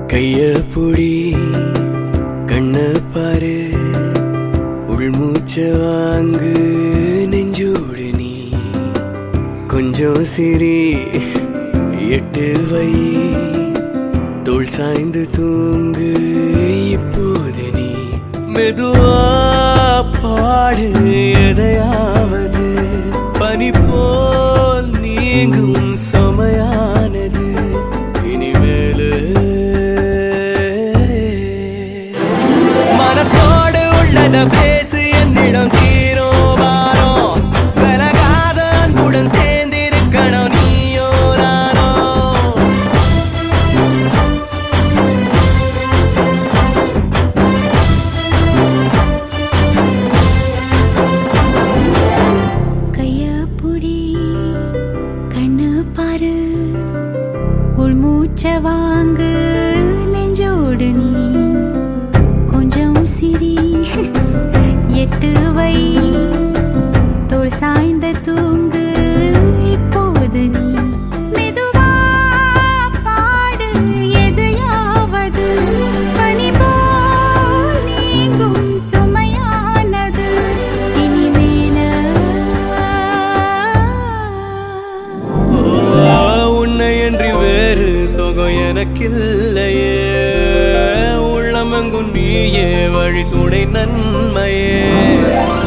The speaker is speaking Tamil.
கைய புடி கண்ண பாரு உள்மூச்ச வாங்கு நெஞ்சோடு நீ கொஞ்சம் சிரி எட்டு வை தோள் சாய்ந்து தூங்கு இப்போது நீ மெதுவா பாடு எதையாவது பனி போல் நீங்கும் சமையானது இனிமேலு மனசோடு உள்ளத பேசு என்னிடம் தீரோ வாரோ விலகாத அன்புடன் சேர்ந்திருக்கணும் நீயோ நானோ கைய புடி கண்ணு பாரு உள்மூச்ச வாங்கு நெஞ்சோடு நீ கொஞ்சம் சிரி எட்டு வை தோள் சாய்ந்த தூங்கு இப்போது நீ மெதுவா பாடு எதையாவது பனி போல் நீங்கும் சுமையானது இனிமேல உன்னை என்று வேறு சுகம் எனக்கில்லையே உள்ளமெங்கும் நீயே வழி துணை நன்மையே